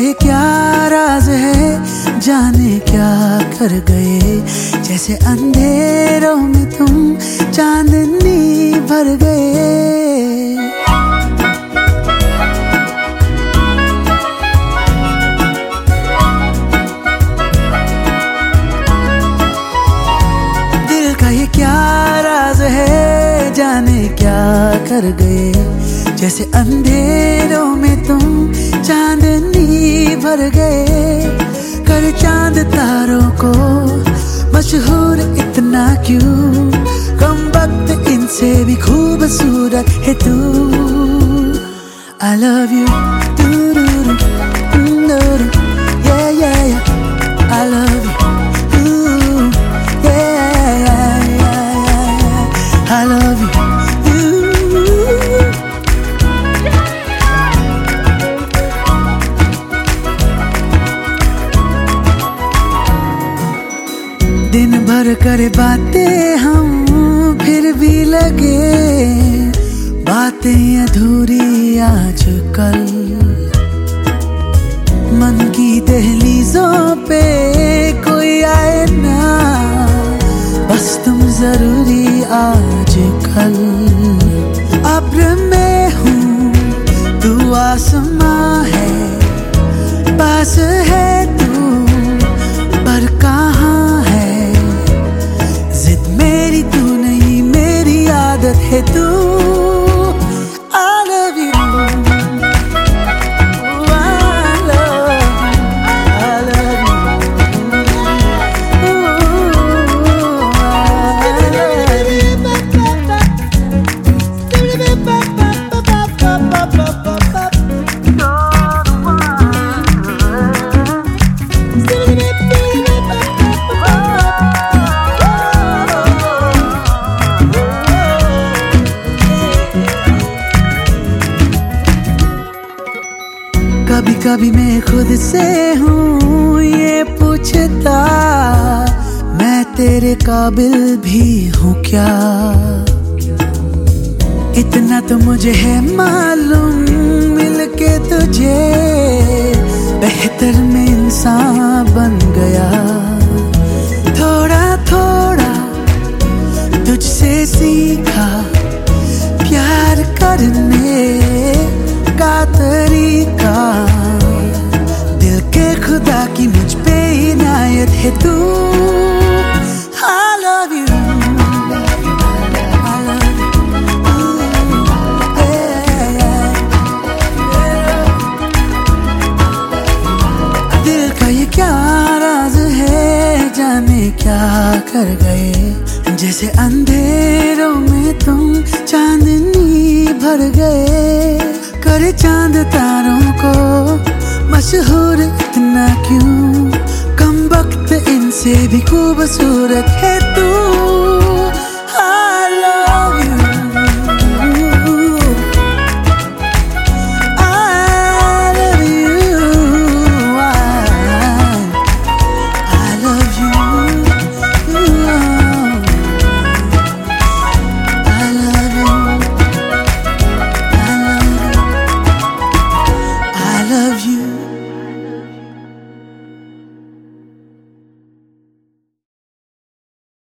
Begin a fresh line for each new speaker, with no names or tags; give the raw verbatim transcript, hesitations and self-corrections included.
ये क्या राज है, जाने क्या कर गए। जैसे अंधेरों में तुम चांदनी भर गए। दिल का ये क्या राज है, जाने क्या कर गए। जैसे अंधेरों में तुम चांदनी भर गए। कर चांद तारों को मशहूर इतना क्यों, कम वक्त इनसे भी खूबसूरत है तू। I love you, do-do-do, do-do-do, yeah yeah yeah, I love you, ooh, yeah yeah yeah yeah, I love you. दिन भर करे बातें हम, फिर भी लगे बातें अधूरी आजकल। मन की दहलीजों पे कोई आए ना, बस तुम जरूरी आजकल। अब्र में हूँ तू आसमां है, पास है तू पर कहाँ है तू। I love you, ooh, I love you, I love you, ooh, I love you. कभी कभी मैं खुद से हूँ ये पूछता, मैं तेरे काबिल भी हूँ क्या। इतना तो मुझे है मालूम, मिलके तुझे बेहतर में इंसान बन गया। थोड़ा थोड़ा तुझसे सीखा प्यार करने का तरीका। दिल के खुदा की मुझ पे इनायत है तू। I love you, I love you, ooh, yeah, yeah, yeah. दिल का ये क्या राज है, जाने क्या कर गए। जैसे अंधेरों में तुम चांदनी भर गए। कर चांद तारों को मशहूर इतना क्यों, कम वक्त इनसे भी खूबसूरत है